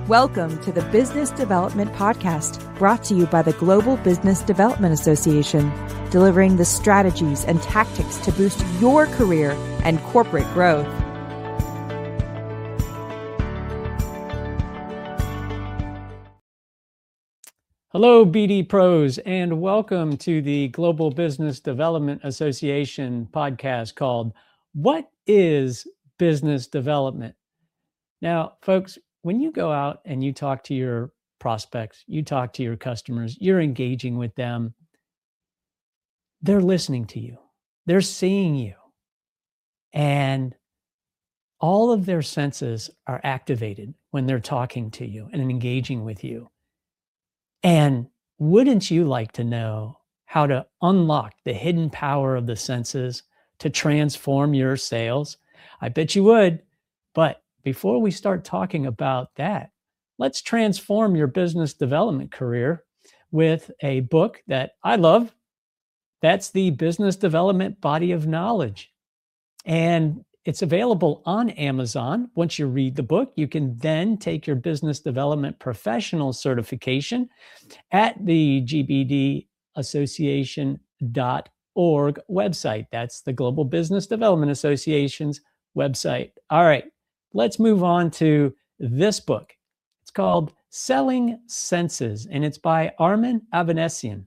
Welcome to the Business Development Podcast, brought to you by the Global Business Development Association, delivering the strategies and tactics to boost your career and corporate growth. Hello, BD Pros, and welcome to the Global Business Development Association podcast called What is Business Development? Now, folks, when you go out and you talk to your prospects, you talk to your customers, you're engaging with them, they're listening to you, they're seeing you, and all of their senses are activated when they're talking to you and engaging with you. And wouldn't you like to know how to unlock the hidden power of the senses to transform your sales? I bet you would. But before we start talking about that, let's transform your business development career with a book that I love. That's the Business Development Body of Knowledge. And it's available on Amazon. Once you read the book, you can then take your business development professional certification at the gbdassociation.org website. That's the Global Business Development Association's website. All right, let's move on to this book. It's called Selling Senses, and it's by Armen Avanesian.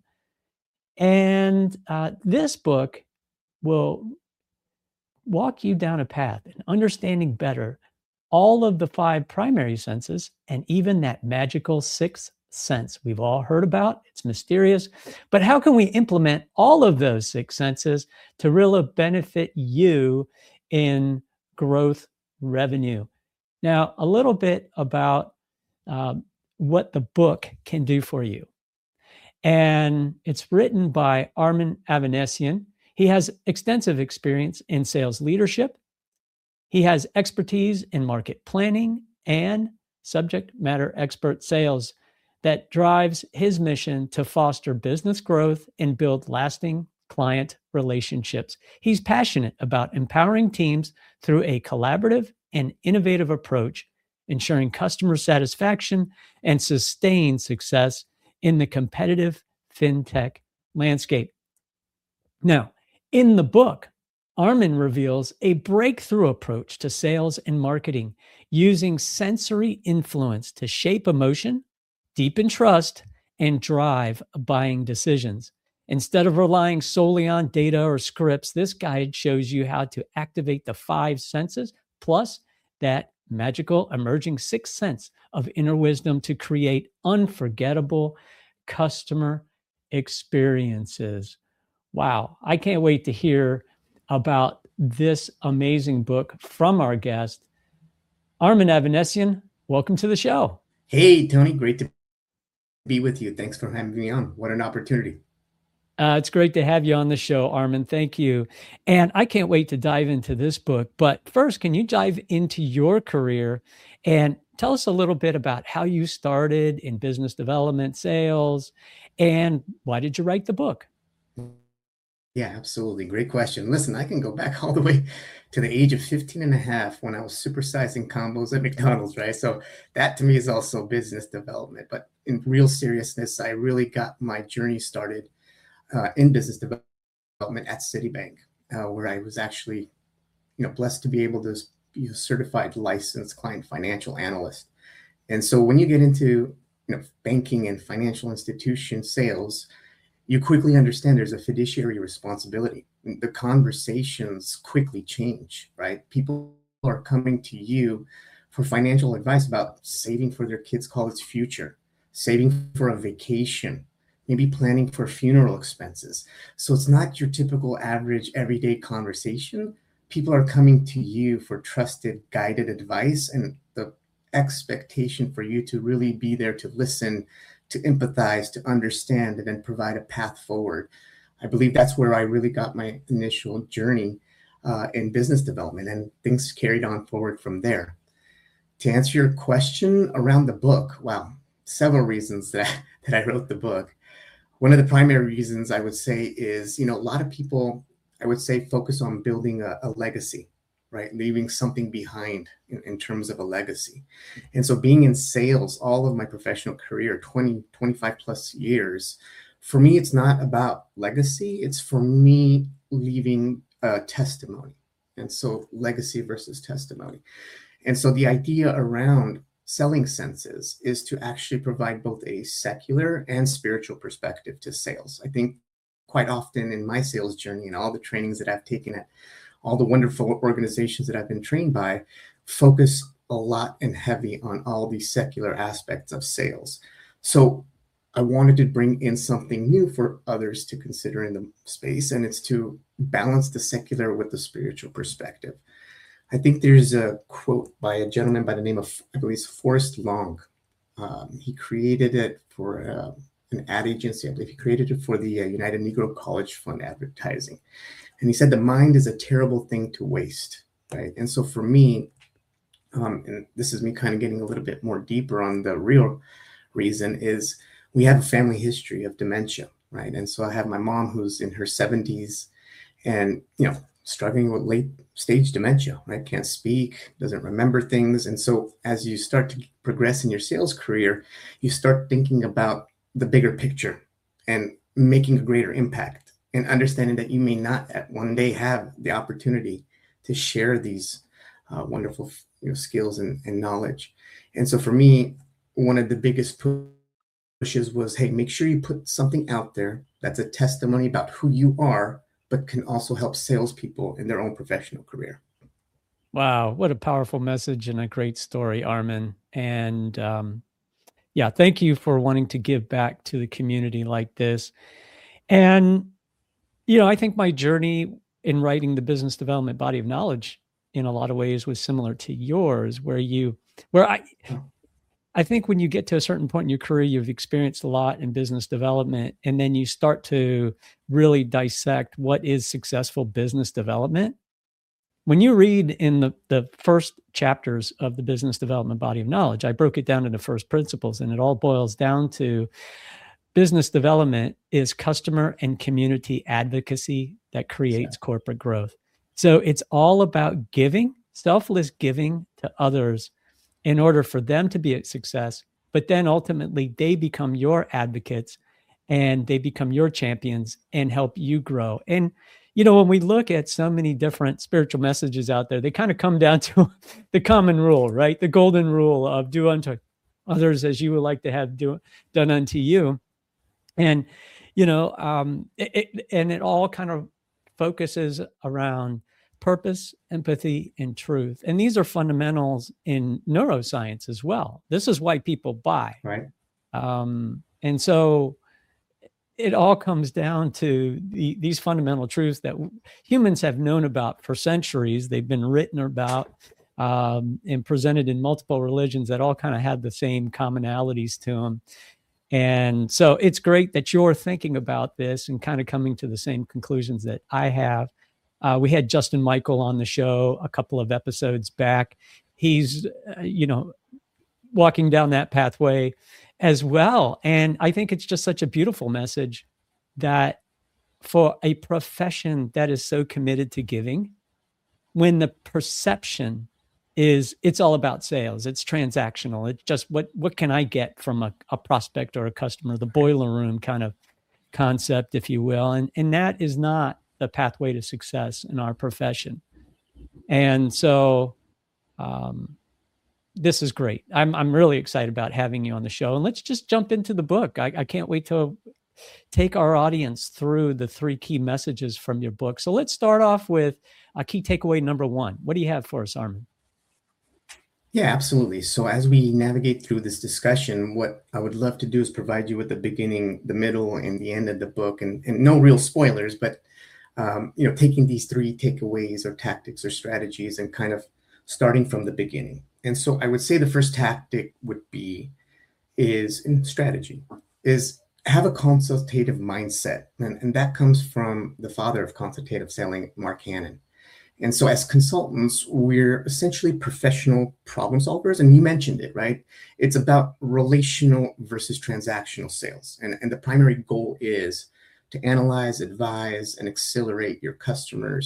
And this book will walk you down a path in understanding better all of the 5 primary senses and even that magical 6th sense we've all heard about. It's mysterious, but how can we implement all of those 6 senses to really benefit you in growth revenue? Now, a little bit about what the book can do for you. And it's written by Armen Avanesian. He has extensive experience in sales leadership. He has expertise in market planning and subject matter expert sales that drives his mission to foster business growth and build lasting client relationships. He's passionate about empowering teams through a collaborative and innovative approach, ensuring customer satisfaction and sustained success in the competitive fintech landscape. Now, in the book, Armen reveals a breakthrough approach to sales and marketing using sensory influence to shape emotion, deepen trust, and drive buying decisions. Instead of relying solely on data or scripts, this guide shows you how to activate the 5 senses, plus that magical emerging 6th sense of inner wisdom to create unforgettable customer experiences. Wow, I can't wait to hear about this amazing book from our guest, Armen Avanesian. Welcome to the show. Hey, Tony, great to be with you. Thanks for having me on. What an opportunity. It's great to have you on the show, Armen. Thank you. And I can't wait to dive into this book. But first, can you dive into your career and tell us a little bit about how you started in business development, sales, and why did you write the book? Yeah, absolutely. Great question. Listen, I can go back all the way to the age of 15 and a half when I was supersizing combos at McDonald's, right? So that to me is also business development. But in real seriousness, I really got my journey started in business development at Citibank, where I was actually, blessed to be able to be a certified licensed client financial analyst. And so when you get into, banking and financial institution sales, you quickly understand there's a fiduciary responsibility. The conversations quickly change, right? People are coming to you for financial advice about saving for their kids' college future, saving for a vacation, maybe planning for funeral expenses. So it's not your typical average everyday conversation. People are coming to you for trusted, guided advice and the expectation for you to really be there to listen, to empathize, to understand, and then provide a path forward. I believe that's where I really got my initial journey in business development, and things carried on forward from there. To answer your question around the book, wow, several reasons that I wrote the book. One of the primary reasons I would say is, a lot of people, I would say, focus on building a legacy. right? Leaving something behind in terms of a legacy. And so being in sales, all of my professional career, 20, 25 plus years, for me, it's not about legacy. It's for me leaving a testimony. And so legacy versus testimony. And so the idea around selling senses is to actually provide both a secular and spiritual perspective to sales. I think quite often in my sales journey and all the trainings that I've taken at all the wonderful organizations that I've been trained by, focus a lot and heavy on all these secular aspects of sales. So I wanted to bring in something new for others to consider in the space, and it's to balance the secular with the spiritual perspective. I think there's a quote by a gentleman by the name of, I believe, Forrest Long. He created it for an ad agency. I believe he created it for the United Negro College Fund advertising. And he said, the mind is a terrible thing to waste, right? And so for me, and this is me kind of getting a little bit more deeper on the real reason, is we have a family history of dementia, right? And so I have my mom who's in her 70s and, struggling with late stage dementia, right? Can't speak, doesn't remember things. And so as you start to progress in your sales career, you start thinking about the bigger picture and making a greater impact and understanding that you may not at one day have the opportunity to share these wonderful skills and knowledge. And so for me, one of the biggest pushes was, hey, make sure you put something out there that's a testimony about who you are, but can also help salespeople in their own professional career. Wow, what a powerful message and a great story, Armin. And thank you for wanting to give back to the community like this. And, I think my journey in writing the business development body of knowledge in a lot of ways was similar to yours, I think when you get to a certain point in your career, you've experienced a lot in business development, and then you start to really dissect what is successful business development. When you read in the first chapters of the business development body of knowledge, I broke it down into first principles, and it all boils down to business development is customer and community advocacy that creates corporate growth. So it's all about giving, selfless giving to others in order for them to be a success, but then ultimately they become your advocates and they become your champions and help you grow. And, when we look at so many different spiritual messages out there, they kind of come down to the common rule, right? The golden rule of do unto others as you would like to have done unto you. And, it all kind of focuses around purpose, empathy, and truth. And these are fundamentals in neuroscience as well. This is why people buy. Right. And so it all comes down to these fundamental truths that humans have known about for centuries. They've been written about and presented in multiple religions that all kind of had the same commonalities to them. And so it's great that you're thinking about this and kind of coming to the same conclusions that I have. We had Justin Michael on the show a couple of episodes back. He's, walking down that pathway as well. And I think it's just such a beautiful message that for a profession that is so committed to giving, when the perception is it's all about sales, it's transactional, it's just what can I get from a prospect or a customer, the boiler room kind of concept, if you will. And that is not the pathway to success in our profession. And so this is great. I'm really excited about having you on the show. And let's just jump into the book. I can't wait to take our audience through the 3 key messages from your book. So let's start off with key takeaway number 1. What do you have for us, Armin? Yeah, absolutely. So as we navigate through this discussion, what I would love to do is provide you with the beginning, the middle, and the end of the book, and no real spoilers, but taking these 3 takeaways or tactics or strategies and kind of starting from the beginning. And so I would say the first tactic is have a consultative mindset. And that comes from the father of consultative selling, Mark Hannon. And so as consultants, we're essentially professional problem solvers. And you mentioned it, right? It's about relational versus transactional sales. And the primary goal is to analyze, advise, and accelerate your customers'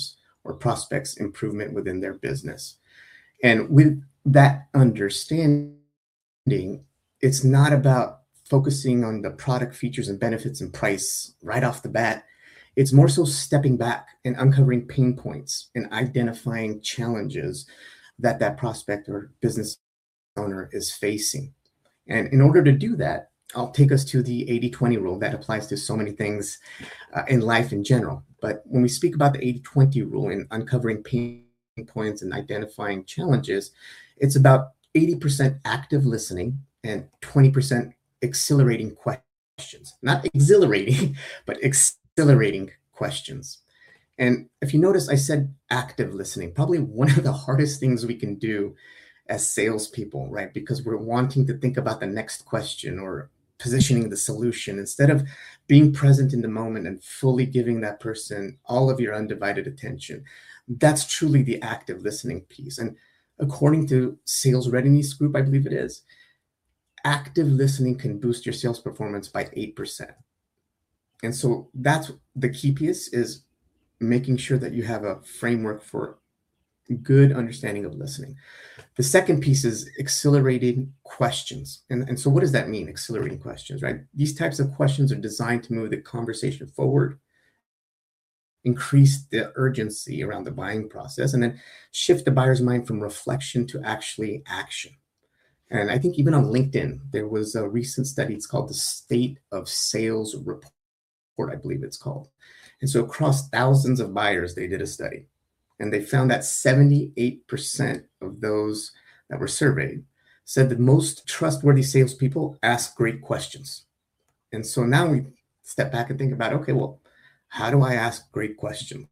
or prospects improvement within their business. And with that understanding, it's not about focusing on the product features and benefits and price right off the bat. It's more so stepping back and uncovering pain points and identifying challenges that that prospect or business owner is facing. And in order to do that, I'll take us to the 80-20 rule that applies to so many things in life in general. But when we speak about the 80-20 rule and uncovering pain points and identifying challenges, it's about 80% active listening and 20% exhilarating questions. Not exhilarating, but exhilarating questions. And if you notice, I said active listening, probably one of the hardest things we can do as salespeople, right? Because we're wanting to think about the next question or positioning the solution instead of being present in the moment and fully giving that person all of your undivided attention. That's truly the active listening piece. And according to Sales Readiness Group, I believe it is, active listening can boost your sales performance by 8%. And so that's the key piece, is making sure that you have a framework for good understanding of listening. The second piece is accelerating questions. And so what does that mean, accelerating questions, right? These types of questions are designed to move the conversation forward, increase the urgency around the buying process, and then shift the buyer's mind from reflection to actually action. And I think even on LinkedIn, there was a recent study. It's called the State of Sales Report, I believe it's called. And so across thousands of buyers, they did a study. And they found that 78% of those that were surveyed said the most trustworthy salespeople ask great questions. And so now we step back and think about, okay, well, how do I ask great questions?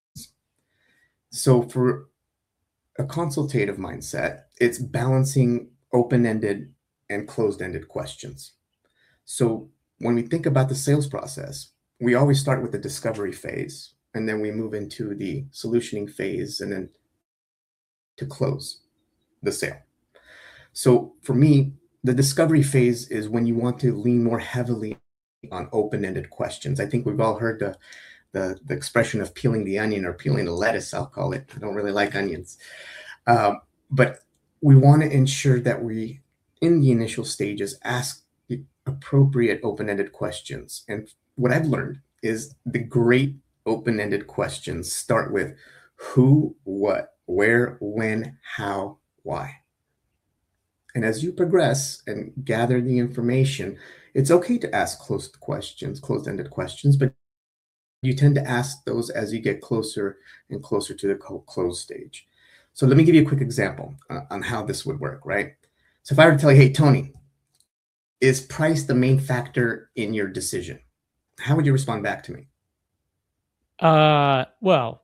So for a consultative mindset, it's balancing open-ended and closed-ended questions. So when we think about the sales process, we always start with the discovery phase, and then we move into the solutioning phase, and then to close the sale. So for me, the discovery phase is when you want to lean more heavily on open-ended questions. I think we've all heard the expression of peeling the onion or peeling the lettuce, I'll call it. I don't really like onions. But we want to ensure that we, in the initial stages, ask the appropriate open-ended questions. And what I've learned is the great open-ended questions start with who, what, where, when, how, why. And as you progress and gather the information, it's okay to ask closed-ended questions, but you tend to ask those as you get closer and closer to the close stage. So let me give you a quick example on how this would work, right? So if I were to tell you, hey, Tony, is price the main factor in your decision? How would you respond back to me? Well,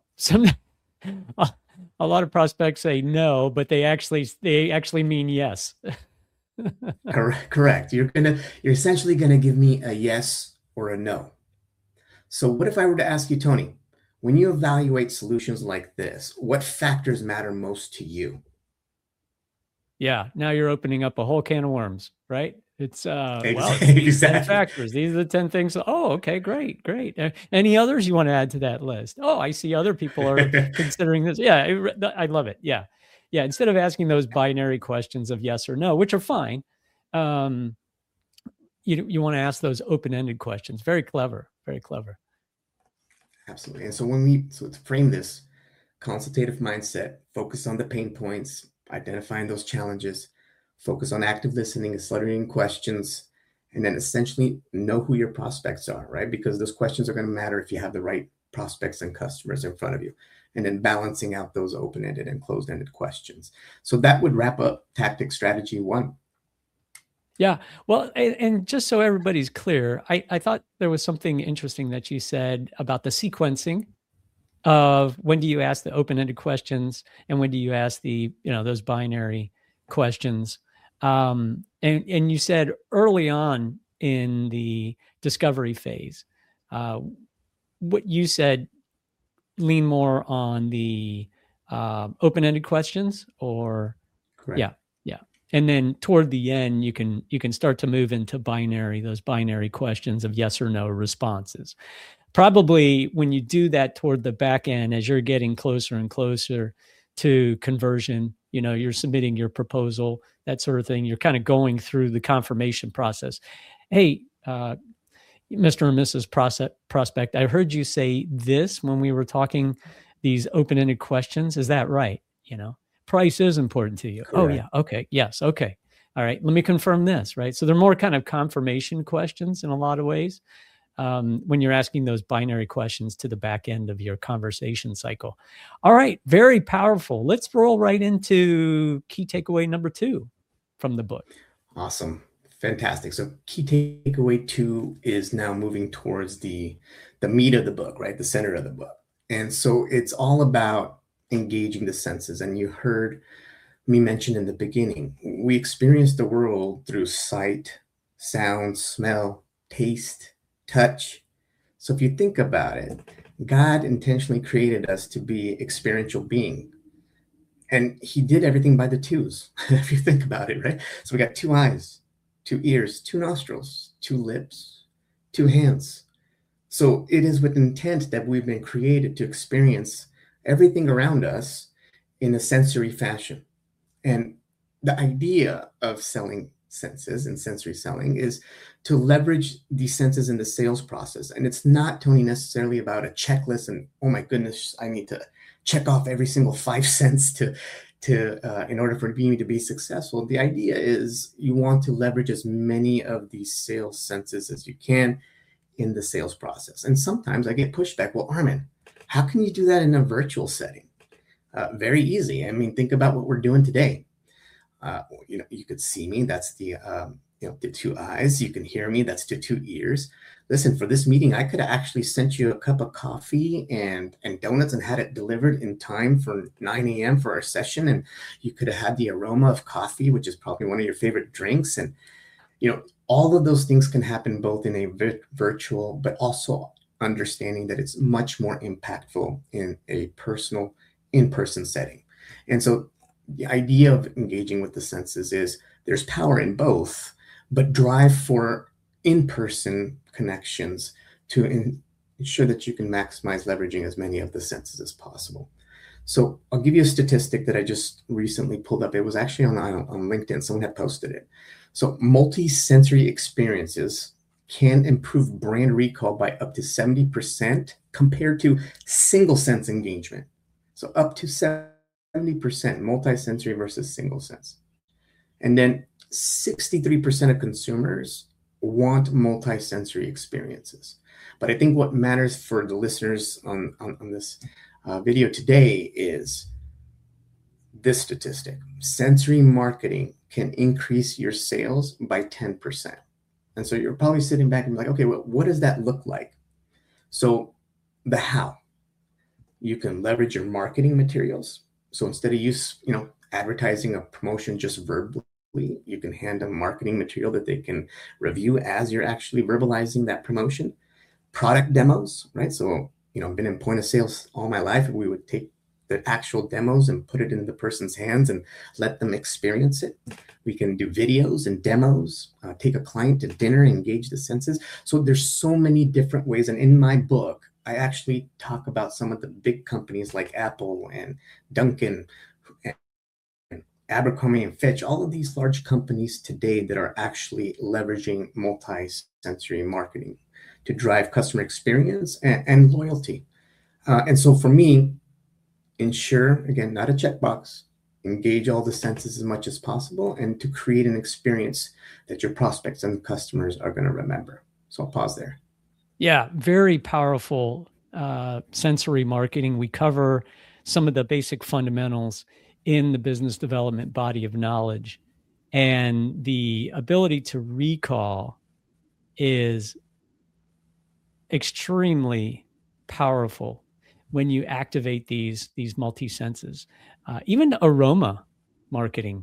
a lot of prospects say no, but they actually mean yes. Correct. You're essentially gonna give me a yes or a no. So what if I were to ask you, Tony, when you evaluate solutions like this, what factors matter most to you? Yeah, now you're opening up a whole can of worms, right? It's Exactly. these 10 factors. These are the 10 things. Oh, okay, great. Any others you want to add to that list? Oh, I see other people are considering this. Yeah, I love it. Yeah. Instead of asking those binary questions of yes or no, which are fine, you want to ask those open-ended questions. Very clever. Very clever. Absolutely. And so to frame this consultative mindset, focus on the pain points, identifying those challenges, focus on active listening, accelerating questions, and then essentially know who your prospects are, right? Because those questions are going to matter if you have the right prospects and customers in front of you. And then balancing out those open-ended and closed-ended questions. So that would wrap up tactic strategy 1. Yeah. Well, and just so everybody's clear, I thought there was something interesting that you said about the sequencing of when do you ask the open-ended questions and when do you ask the, those binary questions. And you said early on in the discovery phase, what you said, lean more on the open-ended questions, or Correct. Yeah. And then toward the end, you can start to move into those binary questions of yes or no responses. probably when you do that toward the back end, as you're getting closer and closer to conversion, you're submitting your proposal, that sort of thing. You're kind of going through the confirmation process. Hey, Mr. and Mrs. Prospect, I heard you say this when we were talking these open-ended questions. Is that right? Price is important to you. Correct. Oh yeah. Okay. Yes. Okay. All right. Let me confirm this, right? So they're more kind of confirmation questions in a lot of ways when you're asking those binary questions to the back end of your conversation cycle. All right. Very powerful. Let's roll right into key takeaway number 2 from the book. Awesome. Fantastic. So key takeaway 2 is now moving towards the meat of the book, right? The center of the book. And so it's all about engaging the senses. And you heard me mention in the beginning, we experience the world through sight, sound, smell, taste, touch. So if you think about it, God intentionally created us to be experiential beings. And he did everything by the 2s, if you think about it, right? So we got 2 eyes, 2 ears, 2 nostrils, 2 lips, 2 hands. So it is with intent that we've been created to experience everything around us in a sensory fashion. And the idea of selling senses and sensory selling is to leverage these senses in the sales process. And it's not, Tony, necessarily about a checklist and, oh my goodness, I need to check off every single 5 cents to in order for me to be successful. The idea is you want to leverage as many of these sales senses as you can in the sales process. And sometimes I get pushback. Well, Armin, how can you do that in a virtual setting? Very easy. I mean, think about what we're doing today. You could see me. That's the 2 eyes. You can hear me. That's the 2 ears. Listen, for this meeting, I could have actually sent you a cup of coffee and donuts and had it delivered in time for 9 a.m. for our session. And you could have had the aroma of coffee, which is probably one of your favorite drinks. And, all of those things can happen both in a virtual, but also understanding that it's much more impactful in a personal, in-person setting. And so the idea of engaging with the senses is there's power in both, but drive for in-person connections to ensure that you can maximize leveraging as many of the senses as possible. So I'll give you a statistic that I just recently pulled up. It was actually on LinkedIn. Someone had posted it. So multi-sensory experiences can improve brand recall by up to 70% compared to single sense engagement. So up to 70% multi-sensory versus single sense. And then 63% of consumers want multi-sensory experiences. But I think what matters for the listeners on this video today is this statistic. Sensory marketing can increase your sales by 10%. And so you're probably sitting back and be like, okay, well, what does that look like? So the how. You can leverage your marketing materials. So instead of advertising a promotion just verbally, you can hand them marketing material that they can review as you're actually verbalizing that promotion. Product demos, right? So, I've been in point of sales all my life. We would take the actual demos and put it in the person's hands and let them experience it. We can do videos and demos, take a client to dinner, engage the senses. So there's so many different ways. And in my book, I actually talk about some of the big companies like Apple and Dunkin' and Abercrombie and Fitch, all of these large companies today that are actually leveraging multi-sensory marketing to drive customer experience and loyalty. And so for me, ensure, again, not a checkbox, engage all the senses as much as possible and to create an experience that your prospects and customers are going to remember. So I'll pause there. Yeah, very powerful sensory marketing. We cover some of the basic fundamentals in the business development body of knowledge. And the ability to recall is extremely powerful when you activate these multi-senses. Even aroma marketing.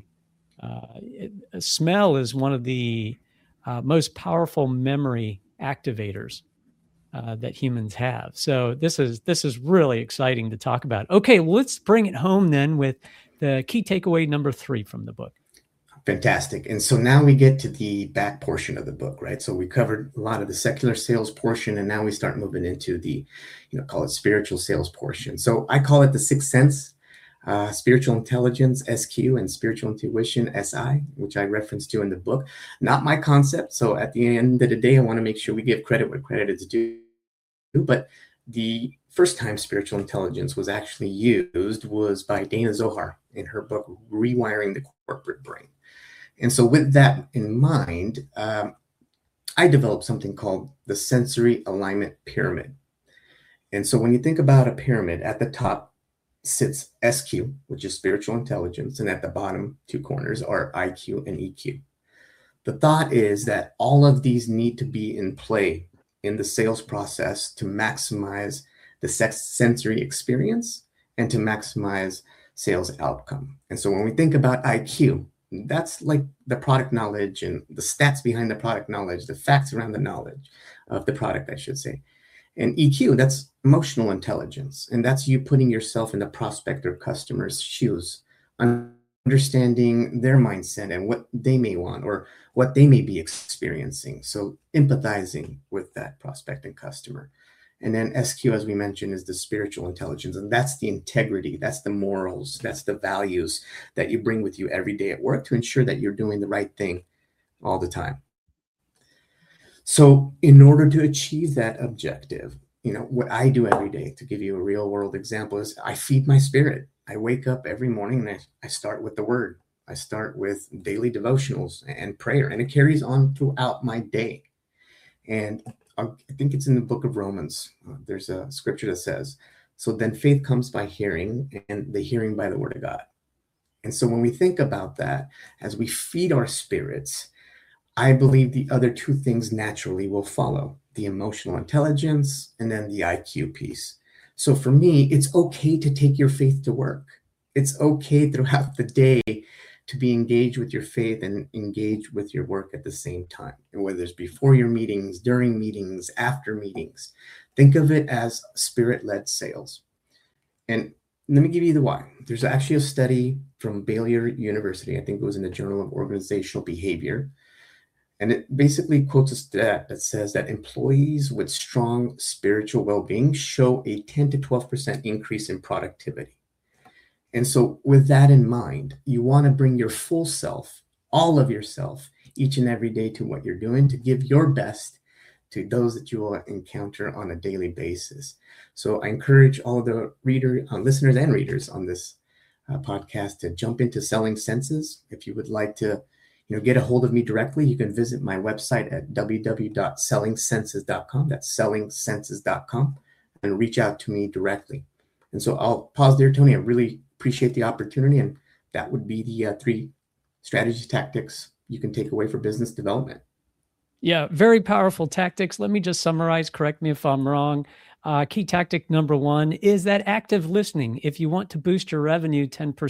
Smell is one of the most powerful memory activators that humans have. So this is really exciting to talk about. Okay, well, let's bring it home then with the key takeaway number 3 from the book. Fantastic. And so now we get to the back portion of the book, right? So we covered a lot of the secular sales portion, and now we start moving into the, call it spiritual sales portion. So I call it the sixth sense, spiritual intelligence, SQ, and spiritual intuition, SI, which I referenced to in the book. Not my concept. So at the end of the day, I want to make sure we give credit where credit is due. But the first time spiritual intelligence was actually used was by Dana Zohar in her book, Rewiring the Corporate Brain. And so with that in mind, I developed something called the sensory alignment pyramid. And so when you think about a pyramid, at the top sits SQ, which is spiritual intelligence, and at the bottom two corners are IQ and EQ. The thought is that all of these need to be in play in the sales process to maximize the sensory experience and to maximize sales outcome. And so when we think about IQ, that's like the product knowledge and the stats behind the product knowledge, the facts around the knowledge of the product, I should say. And EQ, that's emotional intelligence. And that's you putting yourself in the prospect or customer's shoes, understanding their mindset and what they may want or what they may be experiencing. So empathizing with that prospect and customer. And then SQ, as we mentioned, is the spiritual intelligence. And that's the integrity, that's the morals, that's the values that you bring with you every day at work to ensure that you're doing the right thing all the time. So in order to achieve that objective, what I do every day, to give you a real world example, is I feed my spirit. I wake up every morning and I start with the word. I start with daily devotionals and prayer, and it carries on throughout my day. And I think it's in the book of Romans. There's a scripture that says, so then faith comes by hearing, and the hearing by the word of God. And so when we think about that, as we feed our spirits, I believe the other two things naturally will follow, the emotional intelligence and then the IQ piece. So for me, it's okay to take your faith to work. It's okay throughout the day to be engaged with your faith and engage with your work at the same time. And whether it's before your meetings, during meetings, after meetings, think of it as spirit-led sales. And let me give you the why. There's actually a study from Baylor University, I think it was in the Journal of Organizational Behavior. And it basically quotes a stat that says that employees with strong spiritual well-being show a 10 to 12% increase in productivity. And so with that in mind, you want to bring your full self, all of yourself, each and every day to what you're doing, to give your best to those that you will encounter on a daily basis. So I encourage all of the listeners and readers on this podcast to jump into Selling Senses. If you would like to get a hold of me directly, you can visit my website at www.sellingsenses.com. That's sellingsenses.com, and reach out to me directly. And so I'll pause there, Tony. I really appreciate the opportunity. And that would be the 3 strategy tactics you can take away for business development. Yeah, very powerful tactics. Let me just summarize. Correct me if I'm wrong. Key tactic number 1 is that active listening. If you want to boost your revenue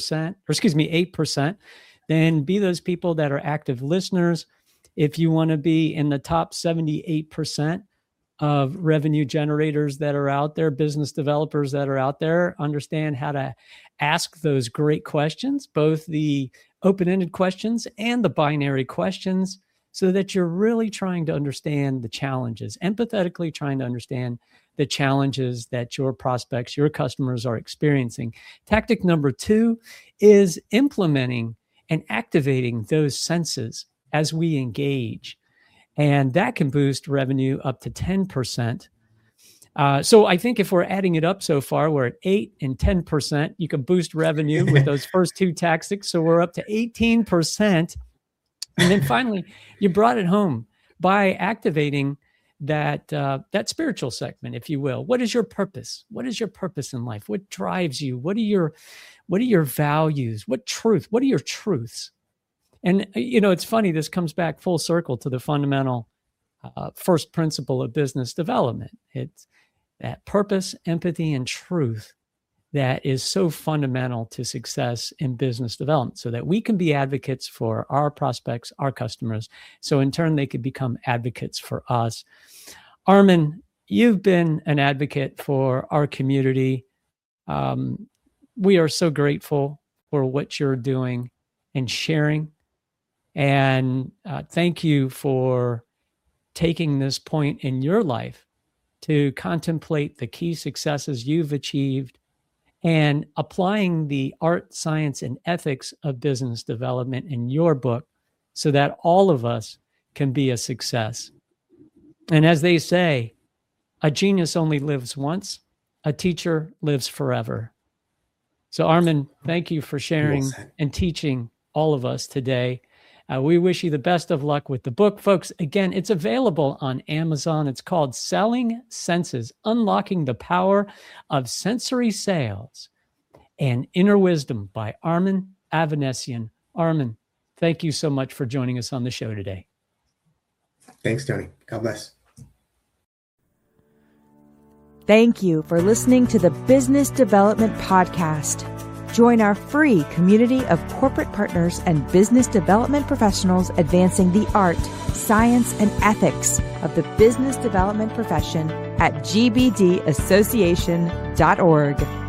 8%, then be those people that are active listeners. If you want to be in the top 78% of revenue generators that are out there, business developers that are out there, understand how to ask those great questions, both the open-ended questions and the binary questions, so that you're really trying to understand the challenges, empathetically trying to understand the challenges that your prospects, your customers are experiencing. Tactic number 2 is implementing and activating those senses as we engage. And that can boost revenue up to 10%. So I think if we're adding it up so far, we're at 8 and 10%. You can boost revenue with those first 2 tactics. So we're up to 18%. And then finally, you brought it home by activating that spiritual segment, if you will. What is your purpose? What is your purpose in life? What drives you? What are your values? What are your truths? And, it's funny, this comes back full circle to the fundamental first principle of business development. It's that purpose, empathy, and truth that is so fundamental to success in business development, so that we can be advocates for our prospects, our customers. So in turn, they could become advocates for us. Armin, you've been an advocate for our community. We are so grateful for what you're doing and sharing And thank you for taking this point in your life to contemplate the key successes you've achieved and applying the art, science, and ethics of business development in your book so that all of us can be a success. And as they say, a genius only lives once, a teacher lives forever. So Armin, thank you for sharing and teaching all of us today. We wish you the best of luck with the book. Folks, again, it's available on Amazon. It's called Selling Senses, Unlocking the Power of Sensory Sales and Inner Wisdom by Armin Avanesian. Armin, thank you so much for joining us on the show today. Thanks, Tony. God bless. Thank you for listening to the Business Development Podcast. Join our free community of corporate partners and business development professionals advancing the art, science, and ethics of the business development profession at gbdassociation.org.